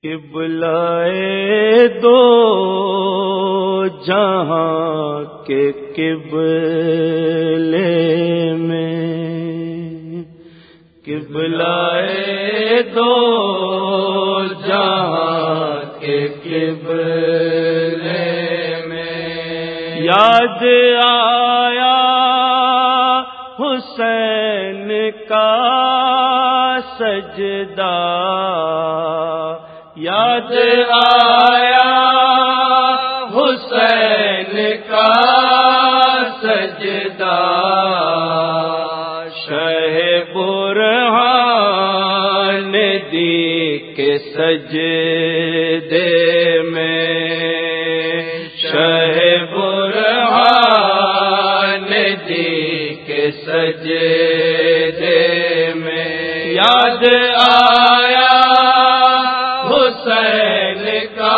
قبلۂ دو جہاں کے قبلے میں، قبلۂ دو جہاں کے قبلے میں یاد آیا حسین کا سجدہ، یاد آیا حسین کا سجدہ، شہ برہان دی کے سجدے میں، شہ برہان دی کے سجدے میں یاد آیا حسین کا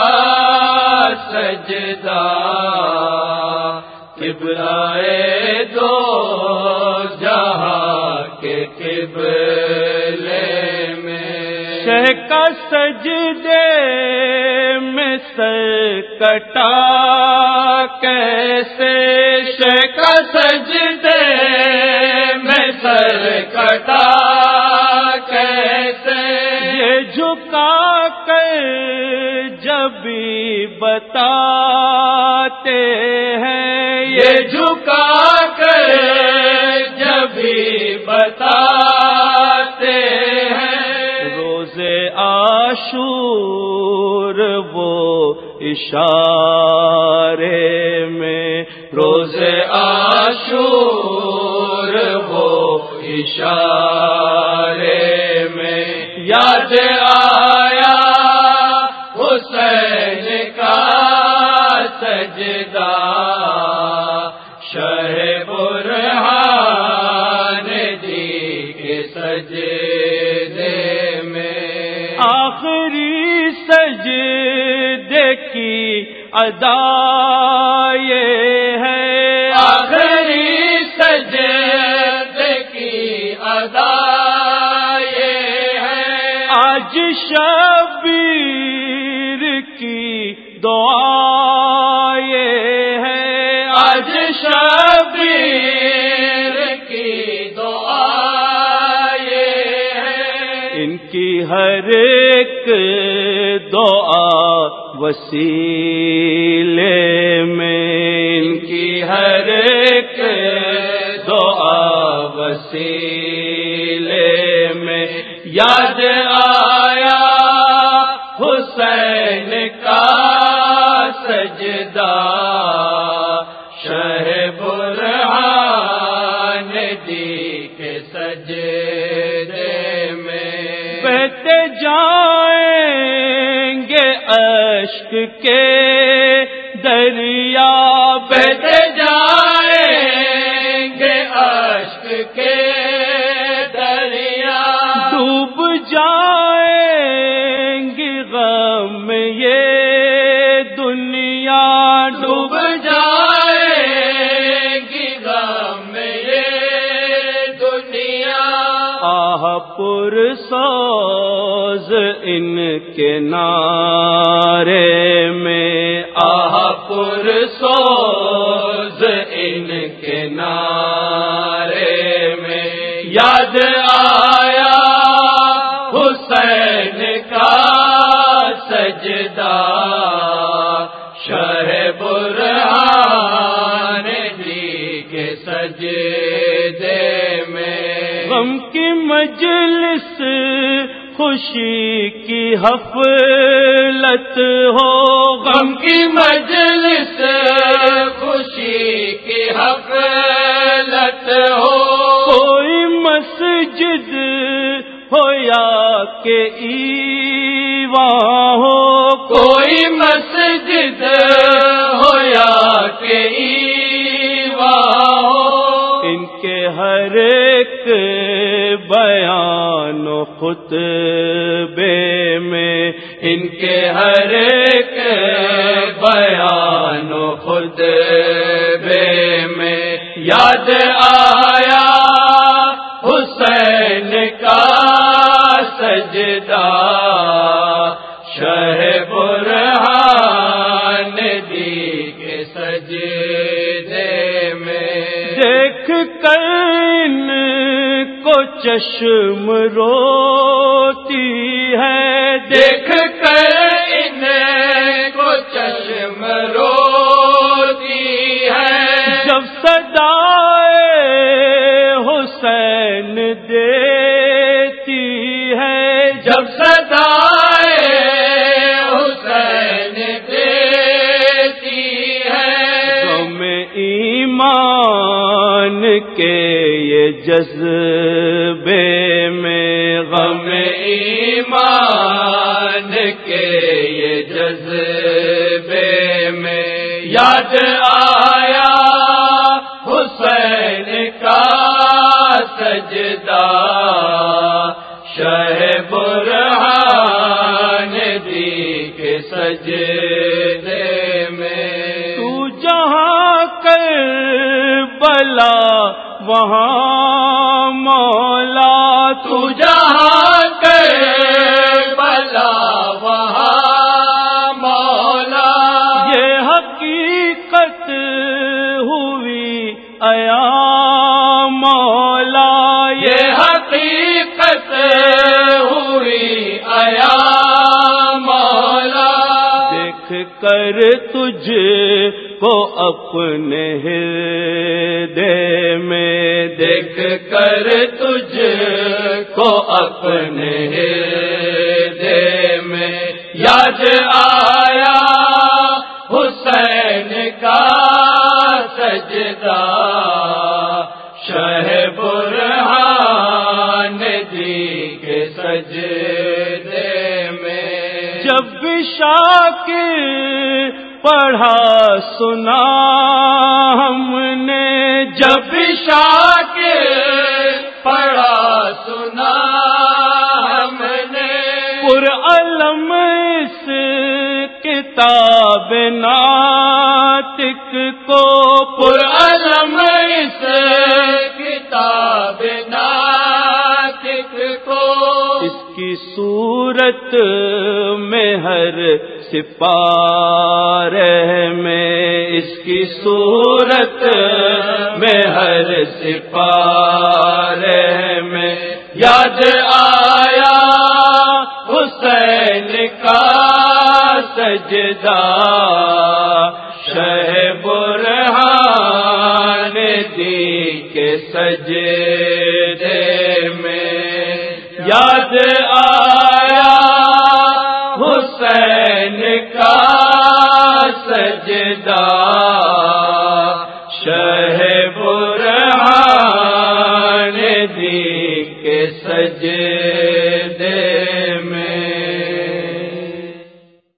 سجدہ، قبلۂ دو جہاں کے قبلے میں، شہ کا سجدے میں سر کٹا کیسے، شہ کا سجدے میں سر کٹا کیسے، یہ جھکا کر جب بھی بتاتے ہیں، یہ جھکا کر جب بھی بتاتے ہیں، روز عاشور وہ اشارے میں، روز عاشور وہ اشارے میں یاد آیا حسین کا سجدہ، شہ برہان دی کے سجدے میں، آخری سجدے کی ادا یہ ہے، آخری سجدے کی ادا آج شبیر کی دعا یہ ہے، آج شبیر کی دعا یہ ہے، ان کی ہر ایک دعا وسیلے میں، ان کی ہر ایک دعا وسیلے میں یاد آیا حسین کا سجدہ، شہ برہان دی کے سجدے میں، بہتے جائیں گے اشک کے دریا، بہتے جائیں گے اشک کے ڈوب جائیں گی غم یہ دنیا، ڈوب جائیں گی غم یہ دنیا، آہ پرسوز ان کے نعرے میں، آہ پرسوز ان کے نعرے میں یاد آیا حسین کا سجدہ، شہ برہان دی کے سجدے میں، غم کی مجلس خوشی کی حفلت ہو، غم کی مجلس خوشی کی حفلت ہو، کوئی مسجد ہو یا کہ ایواں ہو، کوئی مسجد ہو یا کہ ایواں ہو، ان کے ہر ایک بیان و خطبے میں، ان کے ہر ایک بیان و خطبے میں یاد آیا حسین کا سجدہ، شہ برہان دی کے سجدے میں، دیکھ کر ان کو چشم روتی ہے، دیکھ کر ان کو چشم روتی ہے، جب صدائے حسین دیتی ہے، جب صدائے حسین دیتی ہے، غم ایمان کے یہ جذبے میں، غم ایمان کے یہ جذبے میں، یاد آیا حسین کا سجدہ، شہ برہان دی کے سجدے میں، تو جہاں کربلا وہاں مولا، تو جہاں کربلا وہاں مولا، یہ حقیقت ہوئی عیاں مولا، یہ حقیقت ہوئی عیاں مولا، دیکھ کر تجھ کو اپنے ہردے میں، دیکھ کر تجھ کو اپنے ہردے میں، یاد آیا حسین کا سجدہ، شہ برہان دی کے سجدے میں، جب بھی شاکر پڑھا سنا ہم نے، جب بھی شاکر پڑھا سنا ہم نے، پرعلم اس کتاب ناطق کو، پرعلم اس کتاب ناطق کو، اس کی صورت میں ہر سپارے میں، اس کی صورت میں ہر سپارے میں، یاد آیا حسین کا سجدہ، شہ برہان دی کے سجدے میں، یاد آیا حسین کا سجدہ، شہ برہان دی کے سجدے